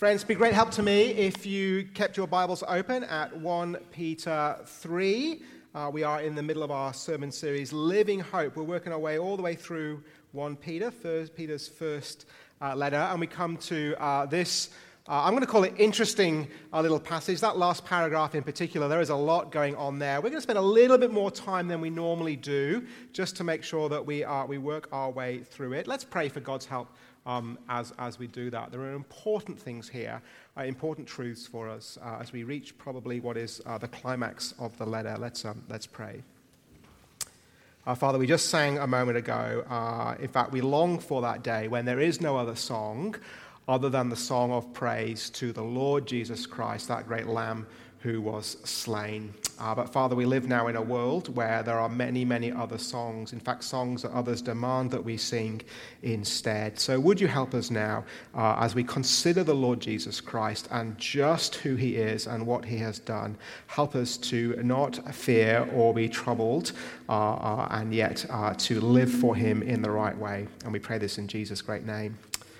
Friends, it'd be great help to me if you kept your Bibles open at 1 Peter 3. We are in the middle of our sermon series, Living Hope. We're working our way all the way through 1 Peter, Peter's first letter, and we come to this, I'm going to call it interesting little passage. That last paragraph in particular, there is a lot going on there. We're going to spend a little bit more time than we normally do, just to make sure that we work our way through it. Let's pray for God's help as we do that. There are important things here, important truths for us as we reach probably what is the climax of the letter. Let's pray. Father, we just sang a moment ago. In fact, we long for that day when there is no other song other than the song of praise to the Lord Jesus Christ, that great Lamb who was slain. But Father, we live now in a world where there are many, many other songs. In fact, songs that others demand that we sing instead. So would you help us now as we consider the Lord Jesus Christ and just who he is and what he has done. Help us to not fear or be troubled and yet to live for him in the right way. And we pray this in Jesus' great name.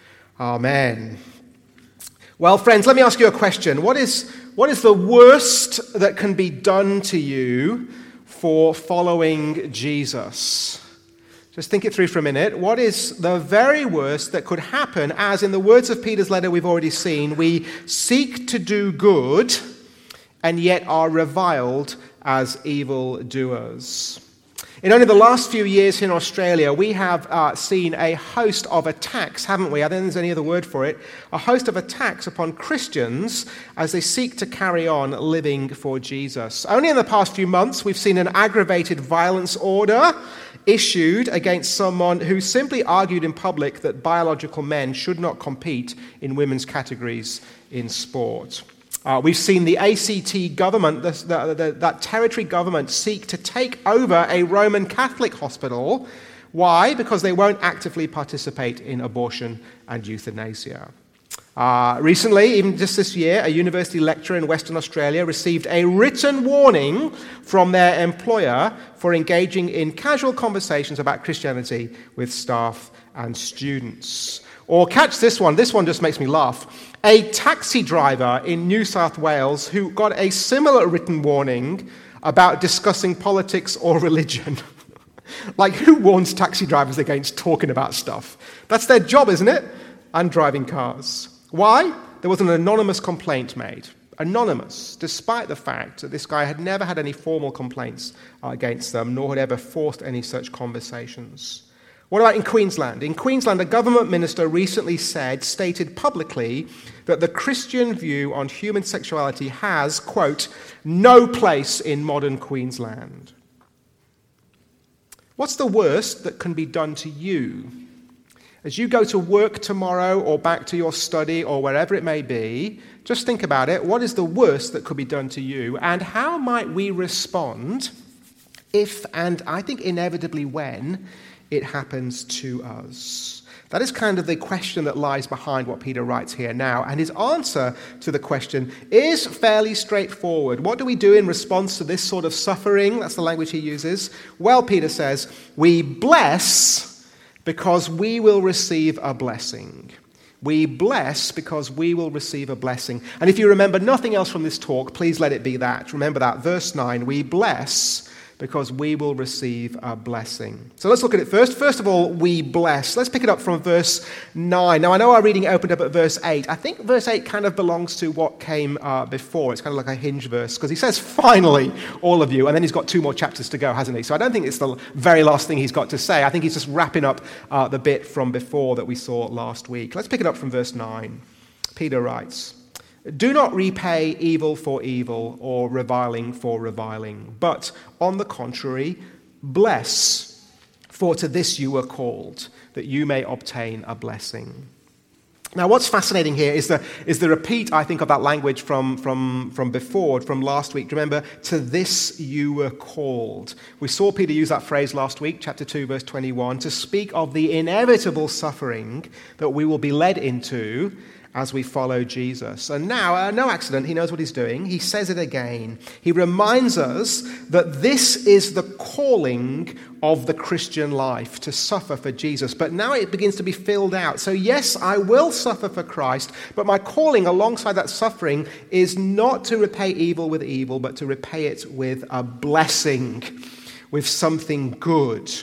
Amen. Well, friends, let me ask you a question. What is the worst that can be done to you for following Jesus? Just think it through for a minute. What is the very worst that could happen as, in the words of Peter's letter we've already seen, we seek to do good and yet are reviled as evildoers? In only the last few years here in Australia, we have seen a host of attacks, haven't we? I don't think there's any other word for it. A host of attacks upon Christians as they seek to carry on living for Jesus. Only in the past few months, we've seen an aggravated violence order issued against someone who simply argued in public that biological men should not compete in women's categories in sport. We've seen the ACT government, that territory government, seek to take over a Roman Catholic hospital. Why? Because they won't actively participate in abortion and euthanasia. Recently, even just this year, a university lecturer in Western Australia received a written warning from their employer for engaging in casual conversations about Christianity with staff and students. Or catch this one just makes me laugh. A taxi driver in New South Wales who got a similar written warning about discussing politics or religion. Like, who warns taxi drivers against talking about stuff? That's their job, isn't it? And driving cars. Why? There was an anonymous complaint made. Anonymous, despite the fact that this guy had never had any formal complaints against them, nor had ever forced any such conversations. What about in Queensland? In Queensland, a government minister recently stated publicly that the Christian view on human sexuality has, quote, no place in modern Queensland. What's the worst that can be done to you? As you go to work tomorrow or back to your study or wherever it may be, just think about it. What is the worst that could be done to you? And how might we respond if, and I think inevitably when, it happens to us? That is kind of the question that lies behind what Peter writes here now. And his answer to the question is fairly straightforward. What do we do in response to this sort of suffering? That's the language he uses. Well, Peter says, we bless because we will receive a blessing. We bless because we will receive a blessing. And if you remember nothing else from this talk, please let it be that. Remember that. Verse 9, we bless because we will receive a blessing. So let's look at it first. First of all, we bless. Let's pick it up from verse 9. Now, I know our reading opened up at verse 8. I think verse 8 kind of belongs to what came before. It's kind of like a hinge verse, because he says, finally, all of you, and then he's got 2 more chapters to go, hasn't he? So I don't think it's the very last thing he's got to say. I think he's just wrapping up the bit from before that we saw last week. Let's pick it up from verse 9. Peter writes, do not repay evil for evil or reviling for reviling, but on the contrary, bless, for to this you were called, that you may obtain a blessing. Now, what's fascinating here is the repeat, I think, of that language from before, from last week. Remember, to this you were called. We saw Peter use that phrase last week, chapter 2, verse 21, to speak of the inevitable suffering that we will be led into as we follow Jesus. And now, no accident, he knows what he's doing. He says it again. He reminds us that this is the calling of the Christian life, to suffer for Jesus. But now it begins to be filled out. So yes, I will suffer for Christ, but my calling alongside that suffering is not to repay evil with evil, but to repay it with a blessing, with something good.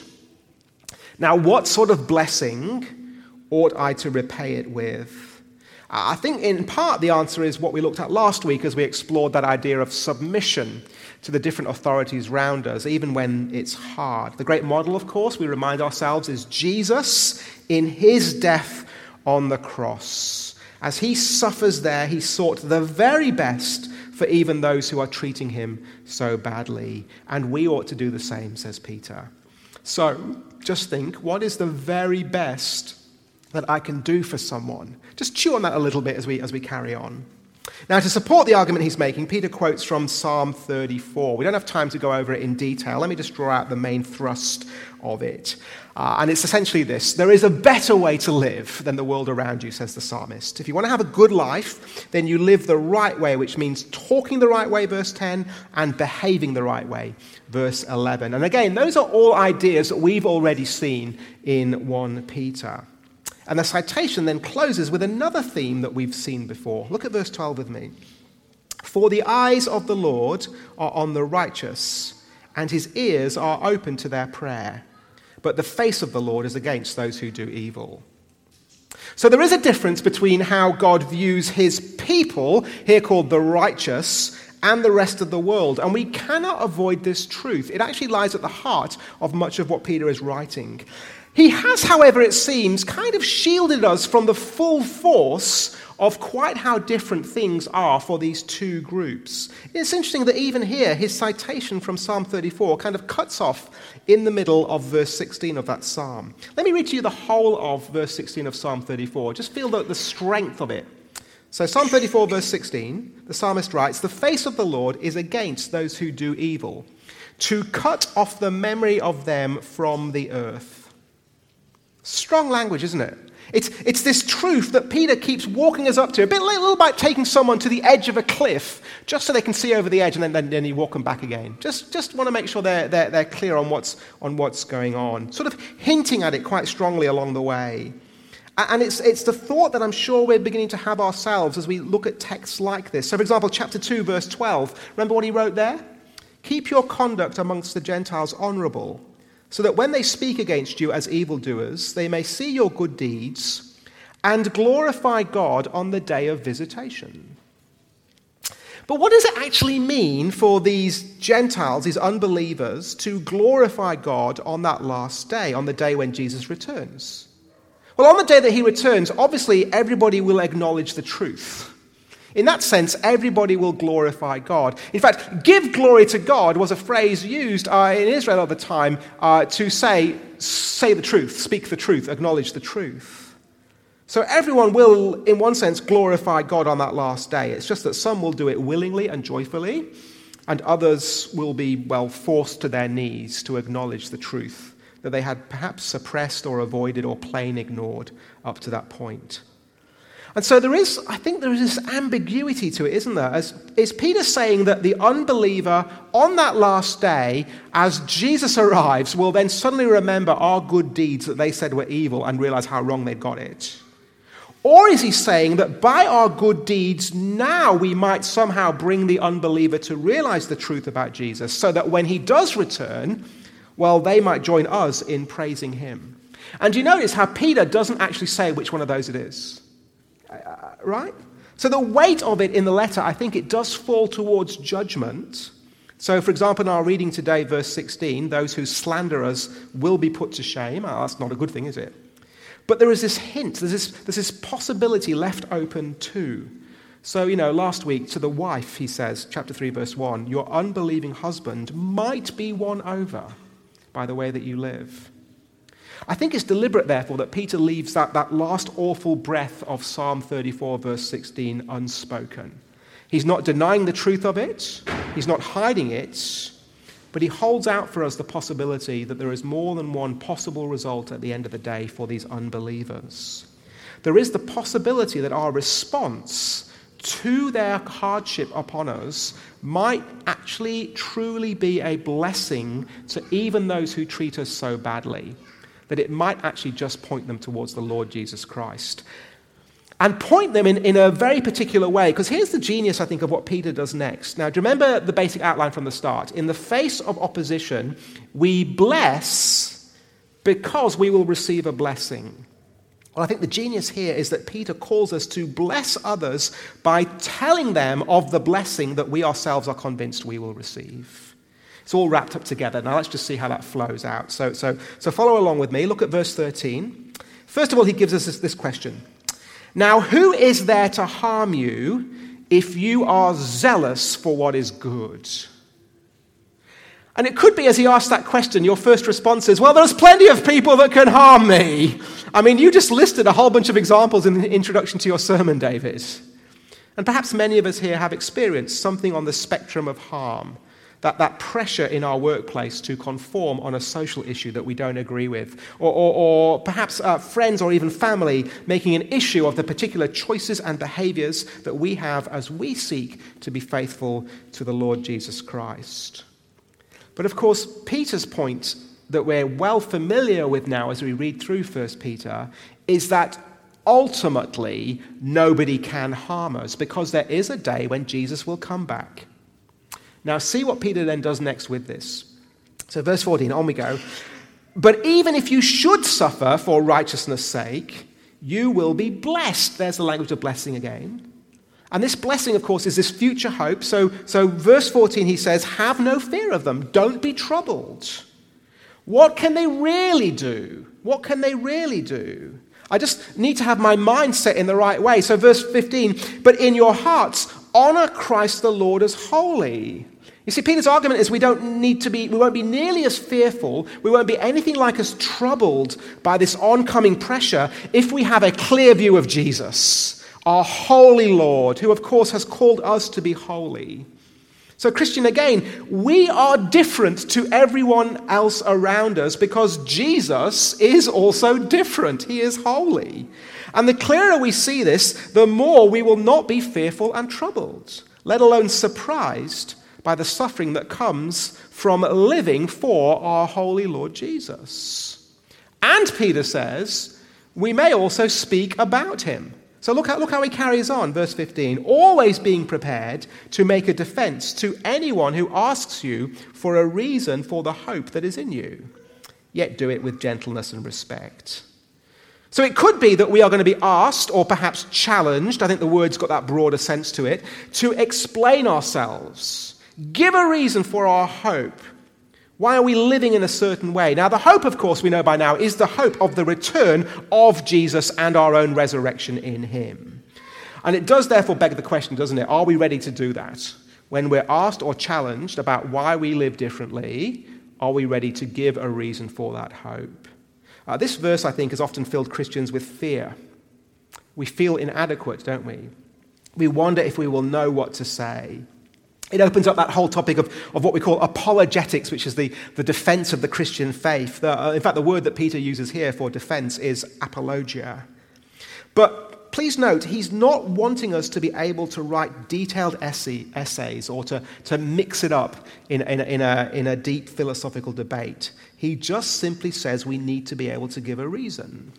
Now, what sort of blessing ought I to repay it with? I think in part the answer is what we looked at last week as we explored that idea of submission to the different authorities round us, even when it's hard. The great model, of course, we remind ourselves, is Jesus in his death on the cross. As he suffers there, he sought the very best for even those who are treating him so badly. And we ought to do the same, says Peter. So, just think, what is the very best that I can do for someone? Just chew on that a little bit as we carry on. Now, to support the argument he's making, Peter quotes from Psalm 34. We don't have time to go over it in detail. Let me just draw out the main thrust of it. And it's essentially this: there is a better way to live than the world around you, says the psalmist. If you want to have a good life, then you live the right way, which means talking the right way, verse 10, and behaving the right way, verse 11. And again, those are all ideas that we've already seen in 1 Peter. And the citation then closes with another theme that we've seen before. Look at verse 12 with me. For the eyes of the Lord are on the righteous, and his ears are open to their prayer. But the face of the Lord is against those who do evil. So there is a difference between how God views his people, here called the righteous, and the rest of the world. And we cannot avoid this truth. It actually lies at the heart of much of what Peter is writing. He has, however, it seems, kind of shielded us from the full force of quite how different things are for these two groups. It's interesting that even here, his citation from Psalm 34 kind of cuts off in the middle of verse 16 of that psalm. Let me read to you the whole of verse 16 of Psalm 34. Just feel the strength of it. So Psalm 34, verse 16, the psalmist writes, "The face of the Lord is against those who do evil, to cut off the memory of them from the earth." Strong language, isn't it? It's this truth that Peter keeps walking us up to. A little like taking someone to the edge of a cliff, just so they can see over the edge, and then you walk them back again. Just want to make sure they're clear on what's going on. Sort of hinting at it quite strongly along the way. And it's the thought that I'm sure we're beginning to have ourselves as we look at texts like this. So, for example, chapter 2, verse 12. Remember what he wrote there? "Keep your conduct amongst the Gentiles honorable, so that when they speak against you as evildoers, they may see your good deeds and glorify God on the day of visitation." But what does it actually mean for these Gentiles, these unbelievers, to glorify God on that last day, on the day when Jesus returns? Well, on the day that he returns, obviously everybody will acknowledge the truth. In that sense, everybody will glorify God. In fact, "give glory to God" was a phrase used in Israel at the time to say the truth, speak the truth, acknowledge the truth. So everyone will, in one sense, glorify God on that last day. It's just that some will do it willingly and joyfully, and others will be, forced to their knees to acknowledge the truth that they had perhaps suppressed or avoided or plain ignored up to that point. And so I think there is this ambiguity to it, isn't there? Is Peter saying that the unbeliever on that last day, as Jesus arrives, will then suddenly remember our good deeds that they said were evil and realize how wrong they'd got it? Or is he saying that by our good deeds now we might somehow bring the unbeliever to realize the truth about Jesus, so that when he does return, they might join us in praising him? And you notice how Peter doesn't actually say which one of those it is. Right? So the weight of it in the letter, I think it does fall towards judgment. So, for example, in our reading today, verse 16, those who slander us will be put to shame. That's not a good thing, is it? But there is this hint, there's this possibility left open too. So, last week to the wife, he says, chapter 3, verse 1, "Your unbelieving husband might be won over by the way that you live." I think it's deliberate, therefore, that Peter leaves that last awful breath of Psalm 34, verse 16, unspoken. He's not denying the truth of it. He's not hiding it. But he holds out for us the possibility that there is more than one possible result at the end of the day for these unbelievers. there is the possibility that our response to their hardship upon us might actually truly be a blessing to even those who treat us so badly, that it might actually just point them towards the Lord Jesus Christ. And point them in a very particular way, because here's the genius, I think, of what Peter does next. Now, do you remember the basic outline from the start? In the face of opposition, we bless because we will receive a blessing. Well, I think the genius here is that Peter calls us to bless others by telling them of the blessing that we ourselves are convinced we will receive. It's all wrapped up together. Now, let's just see how that flows out. So follow along with me. Look at verse 13. First of all, he gives us this question. Now, who is there to harm you if you are zealous for what is good? And it could be, as he asks that question, your first response is, well, there's plenty of people that can harm me. I mean, you just listed a whole bunch of examples in the introduction to your sermon, David. And perhaps many of us here have experienced something on the spectrum of harm, that pressure in our workplace to conform on a social issue that we don't agree with, or perhaps friends or even family making an issue of the particular choices and behaviors that we have as we seek to be faithful to the Lord Jesus Christ. But of course, Peter's point that we're well familiar with now as we read through 1 Peter is that ultimately nobody can harm us, because there is a day when Jesus will come back. Now, see what Peter then does next with this. So verse 14, on we go. But even if you should suffer for righteousness' sake, you will be blessed. There's the language of blessing again. And this blessing, of course, is this future hope. So verse 14, he says, have no fear of them. Don't be troubled. What can they really do? What can they really do? I just need to have my mind set in the right way. So verse 15, but in your hearts, honor Christ the Lord as holy. You see, Peter's argument is we won't be nearly as fearful, we won't be anything like as troubled by this oncoming pressure if we have a clear view of Jesus, our holy Lord, who of course has called us to be holy. So Christian, again, we are different to everyone else around us because Jesus is also different. He is holy. And the clearer we see this, the more we will not be fearful and troubled, let alone surprised by the suffering that comes from living for our holy Lord Jesus. And Peter says, we may also speak about him. So look how he carries on, verse 15. Always being prepared to make a defense to anyone who asks you for a reason for the hope that is in you. Yet do it with gentleness and respect. So it could be that we are going to be asked, or perhaps challenged, I think the word's got that broader sense to it, to explain ourselves. Give a reason for our hope. Why are we living in a certain way? Now, the hope, of course, we know by now, is the hope of the return of Jesus and our own resurrection in him. And it does therefore beg the question, doesn't it? Are we ready to do that? When we're asked or challenged about why we live differently, are we ready to give a reason for that hope? This verse, I think, has often filled Christians with fear. We feel inadequate, don't we? We wonder if we will know what to say. It opens up that whole topic of what we call apologetics, which is the defense of the Christian faith. In fact, the word that Peter uses here for defense is apologia. But please note, he's not wanting us to be able to write detailed essays or to mix it up in a deep philosophical debate. He just simply says we need to be able to give a reason.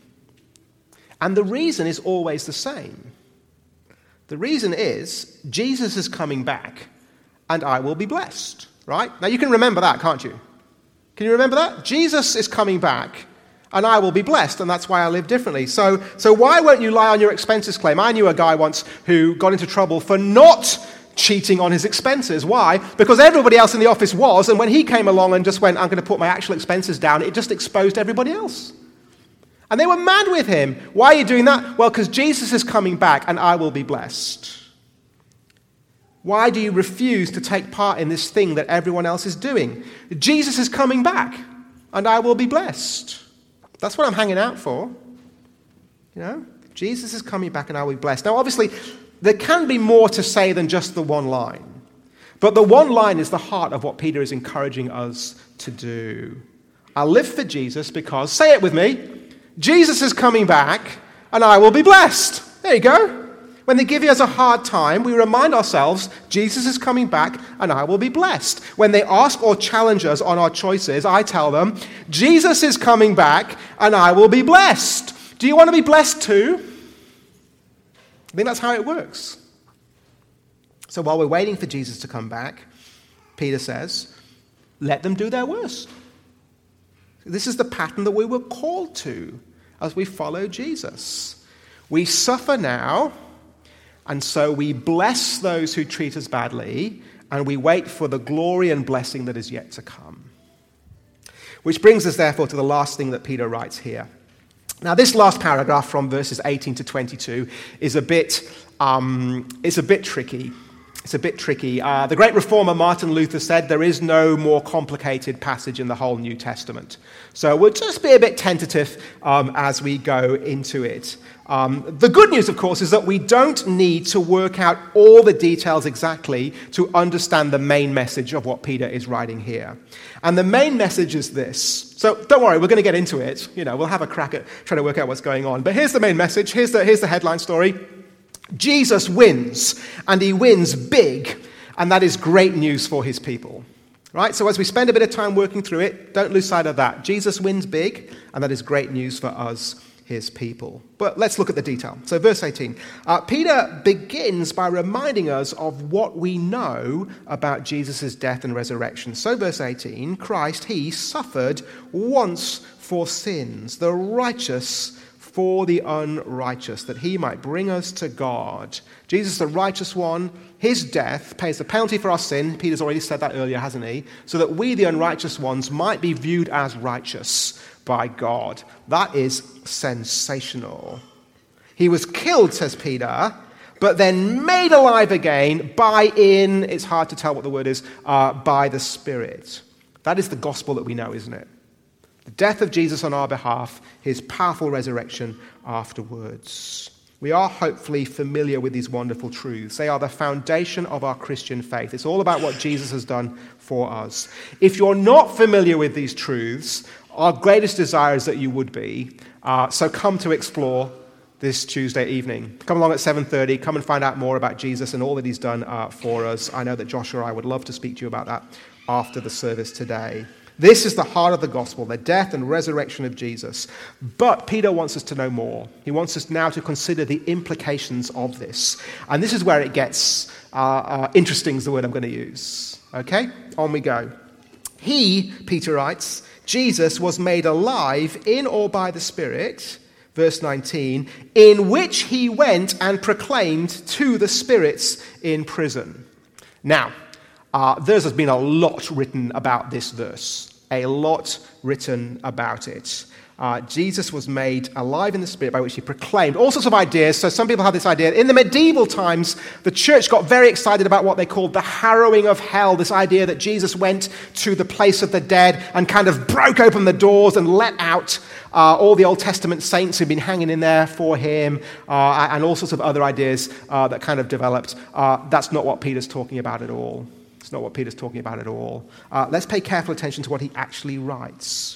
And the reason is always the same. The reason is Jesus is coming back, and I will be blessed, right? Now, you can remember that, can't you? Can you remember that? Jesus is coming back, and I will be blessed, and that's why I live differently. So why won't you lie on your expenses claim? I knew a guy once who got into trouble for not cheating on his expenses. Why? Because everybody else in the office was, and when he came along and just went, I'm going to put my actual expenses down, it just exposed everybody else. And they were mad with him. Why are you doing that? Well, because Jesus is coming back, and I will be blessed. Why do you refuse to take part in this thing that everyone else is doing? Jesus is coming back, and I will be blessed. That's what I'm hanging out for. You know, Jesus is coming back, and I will be blessed. Now, obviously, there can be more to say than just the one line. But the one line is the heart of what Peter is encouraging us to do. I live for Jesus because, say it with me, Jesus is coming back, and I will be blessed. There you go. When they give us a hard time, we remind ourselves, Jesus is coming back and I will be blessed. When they ask or challenge us on our choices, I tell them, Jesus is coming back and I will be blessed. Do you want to be blessed too? I think that's how it works. So while we're waiting for Jesus to come back, Peter says, let them do their worst. This is the pattern that we were called to as we follow Jesus. We suffer now, and so we bless those who treat us badly, and we wait for the glory and blessing that is yet to come. Which brings us, therefore, to the last thing that Peter writes here. Now, this last paragraph from verses 18 to 22 is a bit tricky. It's a bit tricky. The great reformer Martin Luther said there is no more complicated passage in the whole New Testament. So we'll just be a bit tentative as we go into it. The good news, of course, is that we don't need to work out all the details exactly to understand the main message of what Peter is writing here. And the main message is this. So don't worry, we're going to get into it. We'll have a crack at trying to work out what's going on. But here's the main message. Here's the headline story. Jesus wins, and he wins big, and that is great news for his people. Right? So as we spend a bit of time working through it, don't lose sight of that. Jesus wins big, and that is great news for us, his people. But let's look at the detail. So verse 18. Peter begins by reminding us of what we know about Jesus' death and resurrection. So verse 18, Christ, he suffered once for sins, the righteous for the unrighteous, that he might bring us to God. Jesus, the righteous one, his death pays the penalty for our sin. Peter's already said that earlier, hasn't he? So that we, the unrighteous ones, might be viewed as righteous by God. That is sensational. He was killed, says Peter, but then made alive again it's hard to tell what the word is, by the Spirit. That is the gospel that we know, isn't it? The death of Jesus on our behalf, his powerful resurrection afterwards. We are hopefully familiar with these wonderful truths. They are the foundation of our Christian faith. It's all about what Jesus has done for us. If you're not familiar with these truths, our greatest desire is that you would be. So come to explore this Tuesday evening. Come along at 7:30. Come and find out more about Jesus and all that he's done for us. I know that Josh or I would love to speak to you about that after the service today. This is the heart of the gospel, the death and resurrection of Jesus. But Peter wants us to know more. He wants us now to consider the implications of this. And this is where it gets interesting, is the word I'm going to use. Okay, on we go. He, Peter writes, Jesus was made alive in or by the Spirit, verse 19, in which he went and proclaimed to the spirits in prison. Now, there's been a lot written about this verse. A lot written about it. Jesus was made alive in the Spirit by which he proclaimed all sorts of ideas. So some people have this idea. In the medieval times, the church got very excited about what they called the harrowing of hell, this idea that Jesus went to the place of the dead and kind of broke open the doors and let out all the Old Testament saints who'd been hanging in there for him, and all sorts of other ideas that kind of developed. That's not what Peter's talking about at all. It's not what Peter's talking about at all. Let's pay careful attention to what he actually writes.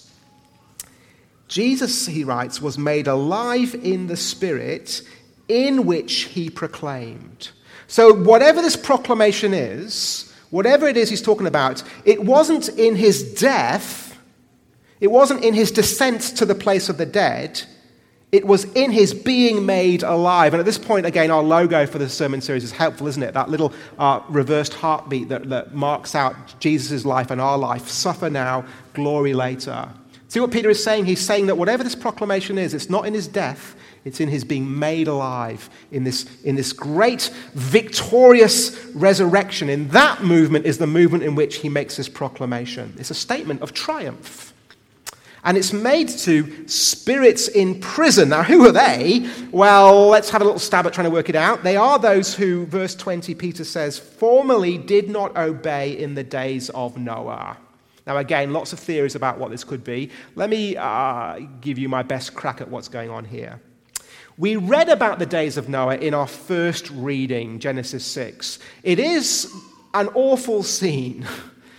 Jesus, he writes, was made alive in the Spirit in which he proclaimed. So whatever this proclamation is, whatever it is he's talking about, it wasn't in his death, it wasn't in his descent to the place of the dead, it was in his being made alive. And at this point, again, our logo for the sermon series is helpful, isn't it? That little reversed heartbeat that marks out Jesus' life and our life. Suffer now, glory later. See what Peter is saying? He's saying that whatever this proclamation is, it's not in his death, it's in his being made alive, in this great victorious resurrection. In that movement is the movement in which he makes this proclamation. It's a statement of triumph. And it's made to spirits in prison. Now, who are they? Well, let's have a little stab at trying to work it out. They are those who, verse 20, Peter says, formerly did not obey in the days of Noah. Now, again, lots of theories about what this could be. Let me give you my best crack at what's going on here. We read about the days of Noah in our first reading, Genesis 6. It is an awful scene.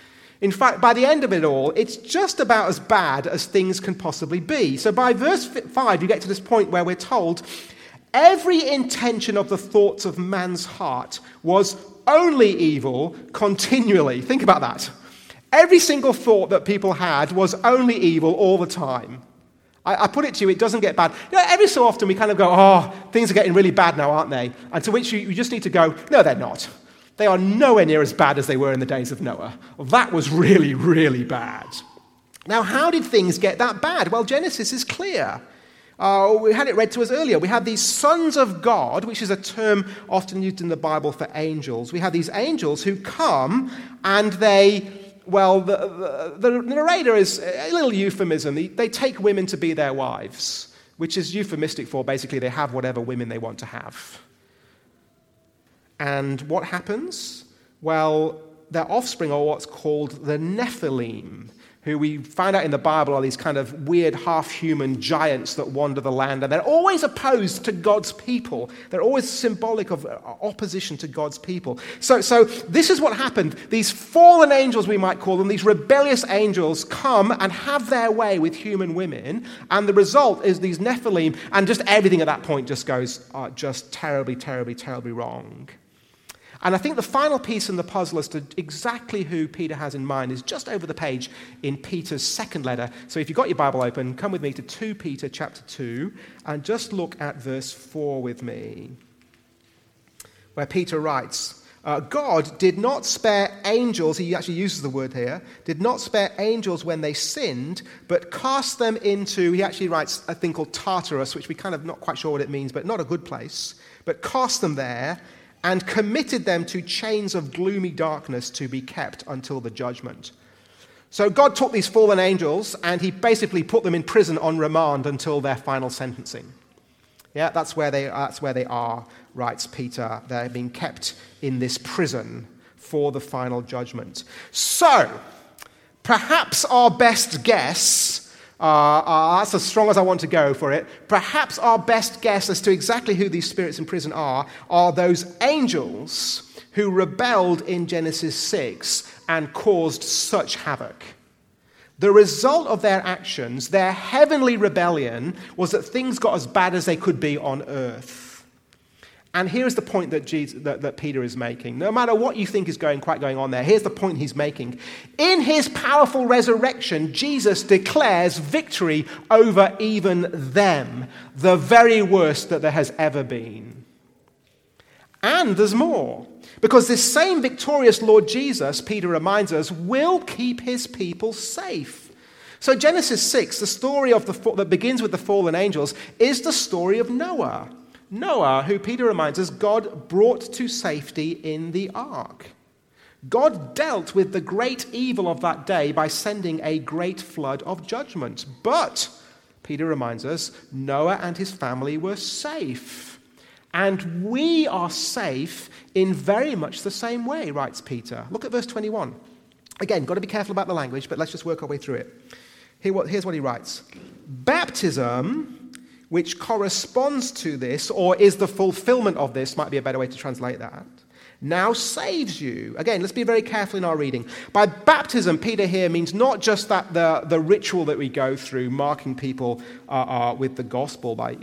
In fact, by the end of it all, it's just about as bad as things can possibly be. So by verse 5, you get to this point where we're told, every intention of the thoughts of man's heart was only evil continually. Think about that. Every single thought that people had was only evil all the time. I put it to you, it doesn't get bad. Every so often we kind of go, oh, things are getting really bad now, aren't they? And to which you just need to go, no, they're not. They are nowhere near as bad as they were in the days of Noah. That was really, really bad. Now, how did things get that bad? Well, Genesis is clear. We had it read to us earlier. We have these sons of God, which is a term often used in the Bible for angels. We have these angels who come and they, well, the narrator is a little euphemism. They take women to be their wives, which is euphemistic for basically they have whatever women they want to have. And what happens? Well, their offspring are what's called the Nephilim, who we find out in the Bible are these kind of weird half-human giants that wander the land, and they're always opposed to God's people. They're always symbolic of opposition to God's people. So this is what happened. These fallen angels, we might call them, these rebellious angels come and have their way with human women, and the result is these Nephilim, and just everything at that point just goes just terribly, terribly, terribly wrong. And I think the final piece in the puzzle as to exactly who Peter has in mind is just over the page in Peter's second letter. So if you've got your Bible open, come with me to 2 Peter chapter 2 and just look at verse 4 with me, where Peter writes, God did not spare angels, he actually uses the word here, did not spare angels when they sinned, but cast them into, he actually writes a thing called Tartarus, which we kind of not quite sure what it means, but not a good place, but cast them there, and committed them to chains of gloomy darkness to be kept until the judgment. So God took these fallen angels and he basically put them in prison on remand until their final sentencing. Yeah, that's where they are, writes Peter. They're being kept in this prison for the final judgment. So, perhaps our best guess, that's as strong as I want to go for it, perhaps our best guess as to exactly who these spirits in prison are those angels who rebelled in Genesis 6 and caused such havoc. The result of their actions, their heavenly rebellion, was that things got as bad as they could be on earth. And here's the point that Peter is making. No matter what you think is going on there, here's the point he's making. In his powerful resurrection, Jesus declares victory over even them, the very worst that there has ever been. And there's more. Because this same victorious Lord Jesus, Peter reminds us, will keep his people safe. So Genesis 6, the story that begins with the fallen angels, is the story of Noah. Noah, who Peter reminds us, God brought to safety in the ark. God dealt with the great evil of that day by sending a great flood of judgment. But, Peter reminds us, Noah and his family were safe. And we are safe in very much the same way, writes Peter. Look at verse 21. Again, got to be careful about the language, but let's just work our way through it. Here's what he writes. Baptism, which corresponds to this, or is the fulfillment of this, might be a better way to translate that, now saves you. Again, let's be very careful in our reading. By baptism, Peter here means not just that the ritual that we go through, marking people with the gospel by,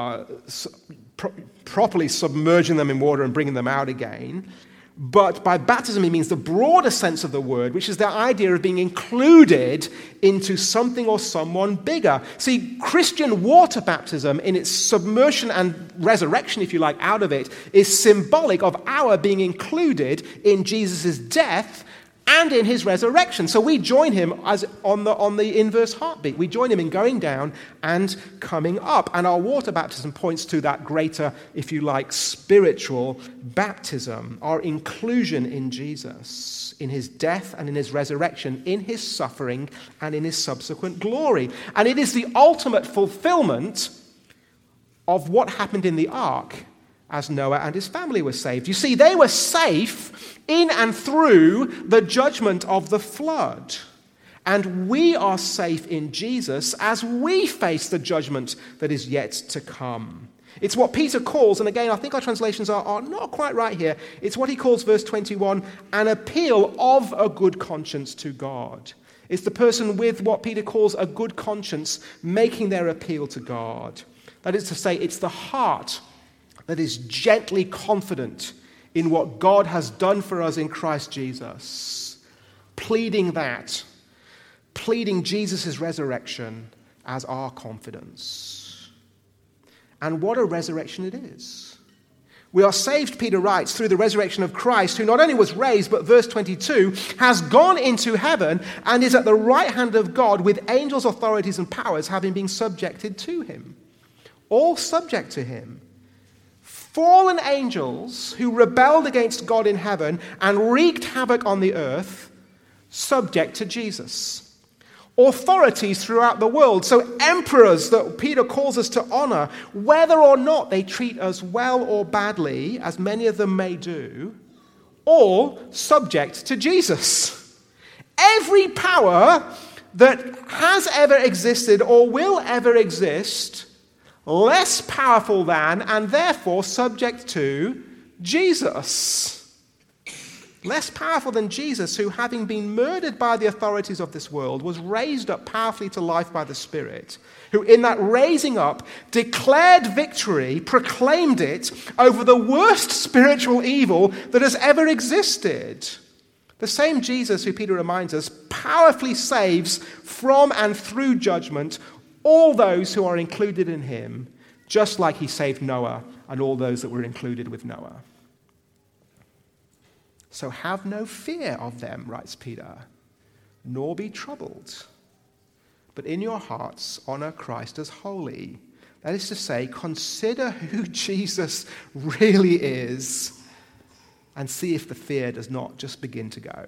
properly submerging them in water and bringing them out again. But by baptism, he means the broader sense of the word, which is the idea of being included into something or someone bigger. See, Christian water baptism, in its submersion and resurrection, if you like, out of it, is symbolic of our being included in Jesus' death and in his resurrection. So we join him as on the inverse heartbeat. We join him in going down and coming up. And our water baptism points to that greater, if you like, spiritual baptism, our inclusion in Jesus, in his death and in his resurrection, in his suffering and in his subsequent glory. And it is the ultimate fulfillment of what happened in the ark as Noah and his family were saved. You see, they were safe in and through the judgment of the flood. And we are safe in Jesus as we face the judgment that is yet to come. It's what Peter calls, and again, I think our translations are not quite right here, it's what he calls, verse 21, an appeal of a good conscience to God. It's the person with what Peter calls a good conscience making their appeal to God. That is to say, it's the heart that is gently confident in what God has done for us in Christ Jesus, pleading Jesus' resurrection as our confidence. And what a resurrection it is. We are saved, Peter writes, through the resurrection of Christ, who not only was raised, but verse 22, has gone into heaven and is at the right hand of God with angels, authorities, and powers having been subjected to him. All subject to him. Fallen angels who rebelled against God in heaven and wreaked havoc on the earth, subject to Jesus. Authorities throughout the world, so emperors that Peter calls us to honor, whether or not they treat us well or badly, as many of them may do, all subject to Jesus. Every power that has ever existed or will ever exist, less powerful than and therefore subject to Jesus. Less powerful than Jesus, who, having been murdered by the authorities of this world, was raised up powerfully to life by the Spirit, who in that raising up declared victory, proclaimed it over the worst spiritual evil that has ever existed. The same Jesus, who Peter reminds us, powerfully saves from and through judgment all those who are included in him, just like he saved Noah and all those that were included with Noah. So have no fear of them, writes Peter, nor be troubled. But in your hearts honor Christ as holy. That is to say, consider who Jesus really is and see if the fear does not just begin to go.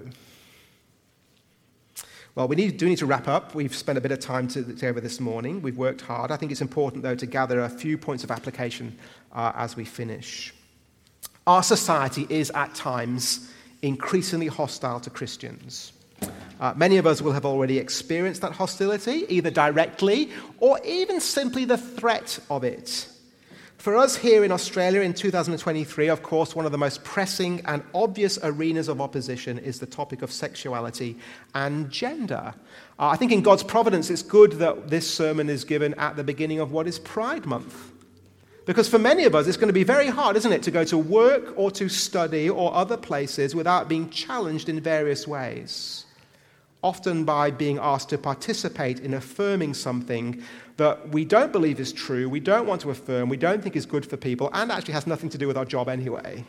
Well, we do need to wrap up. We've spent a bit of time together this morning. We've worked hard. I think it's important, though, to gather a few points of application as we finish. Our society is, at times, increasingly hostile to Christians. Many of us will have already experienced that hostility, either directly or even simply the threat of it. For us here in Australia in 2023, of course, one of the most pressing and obvious arenas of opposition is the topic of sexuality and gender. I think in God's providence, it's good that this sermon is given at the beginning of what is Pride Month. Because for many of us, it's going to be very hard, isn't it, to go to work or to study or other places without being challenged in various ways. Often by being asked to participate in affirming something that we don't believe is true, we don't want to affirm, we don't think is good for people, and actually has nothing to do with our job anyway.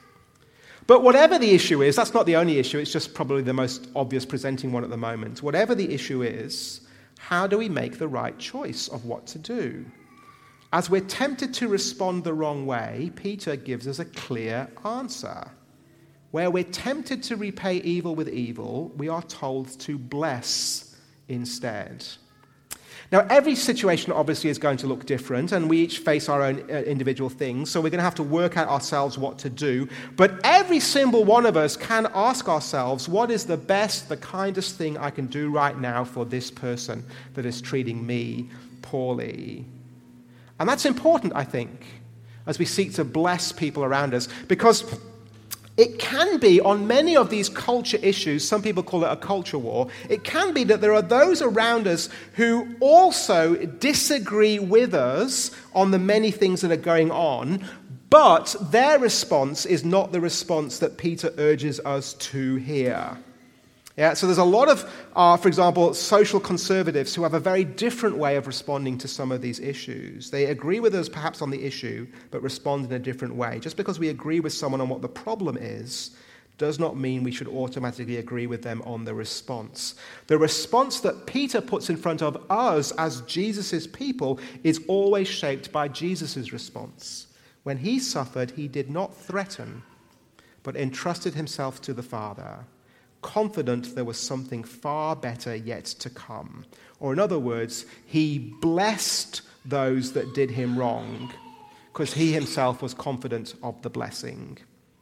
But whatever the issue is, that's not the only issue, it's just probably the most obvious presenting one at the moment. Whatever the issue is, how do we make the right choice of what to do? As we're tempted to respond the wrong way, Peter gives us a clear answer. Where we're tempted to repay evil with evil, we are told to bless instead. Now, every situation obviously is going to look different, and we each face our own individual things, so we're going to have to work out ourselves what to do. But every single one of us can ask ourselves, what is the best, the kindest thing I can do right now for this person that is treating me poorly? And that's important, I think, as we seek to bless people around us, because it can be, on many of these culture issues, some people call it a culture war, it can be that there are those around us who also disagree with us on the many things that are going on, but their response is not the response that Peter urges us to hear. Yeah, so there's a lot of, for example, social conservatives who have a very different way of responding to some of these issues. They agree with us perhaps on the issue, but respond in a different way. Just because we agree with someone on what the problem is, does not mean we should automatically agree with them on the response. The response that Peter puts in front of us as Jesus' people is always shaped by Jesus' response. When he suffered, he did not threaten, but entrusted himself to the Father, confident there was something far better yet to come. Or in other words, he blessed those that did him wrong because he himself was confident of the blessing.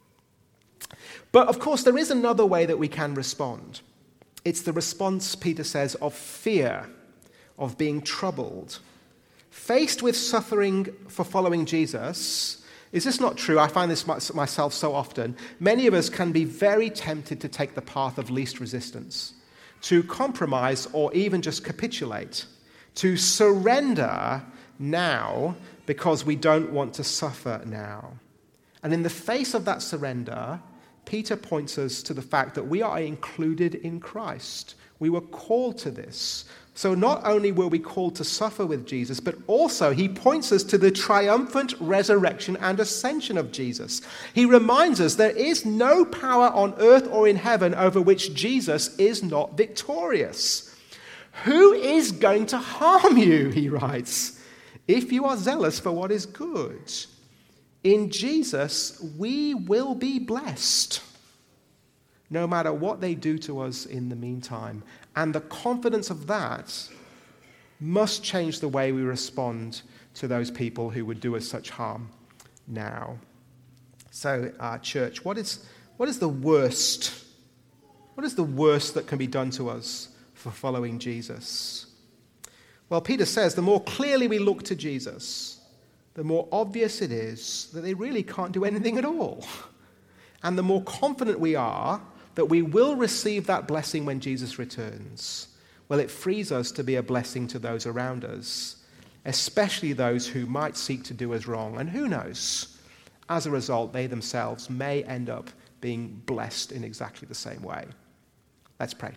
But of course, there is another way that we can respond. It's the response, Peter says, of fear, of being troubled. faced with suffering for following Jesus, is this not true? I find this myself so often. Many of us can be very tempted to take the path of least resistance, to compromise or even just capitulate, to surrender now because we don't want to suffer now. And in the face of that surrender, Peter points us to the fact that we are included in Christ. We were called to this. So not only were we called to suffer with Jesus, but also he points us to the triumphant resurrection and ascension of Jesus. He reminds us there is no power on earth or in heaven over which Jesus is not victorious. Who is going to harm you, he writes, if you are zealous for what is good? In Jesus, we will be blessed, no matter what they do to us in the meantime. And the confidence of that must change the way we respond to those people who would do us such harm now. So, church, what is the worst? What is the worst that can be done to us for following Jesus? Well, Peter says the more clearly we look to Jesus, the more obvious it is that they really can't do anything at all. And the more confident we are that we will receive that blessing when Jesus returns, well, it frees us to be a blessing to those around us, especially those who might seek to do us wrong. And who knows, as a result, they themselves may end up being blessed in exactly the same way. Let's pray.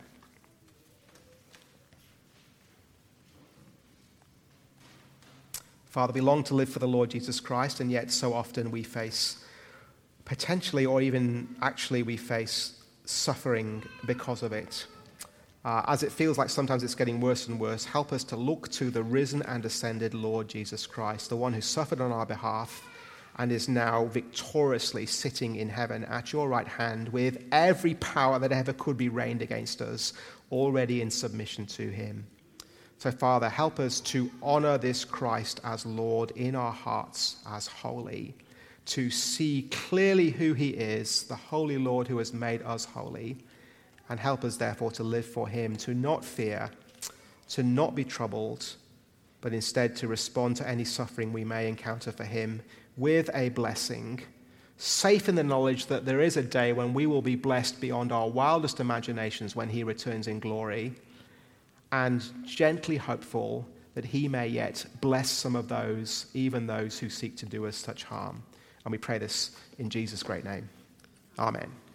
Father, we long to live for the Lord Jesus Christ, and yet so often we face, potentially or even actually we face suffering because of it. As it feels like sometimes it's getting worse and worse, help us to look to the risen and ascended Lord Jesus Christ, the one who suffered on our behalf and is now victoriously sitting in heaven at your right hand with every power that ever could be rained against us already in submission to him. So, Father, help us to honor this Christ as Lord in our hearts as holy, to see clearly who he is, the holy Lord who has made us holy, and help us, therefore, to live for him, to not fear, to not be troubled, but instead to respond to any suffering we may encounter for him with a blessing, safe in the knowledge that there is a day when we will be blessed beyond our wildest imaginations when he returns in glory, and gently hopeful that he may yet bless some of those, even those who seek to do us such harm. And we pray this in Jesus' great name. Amen.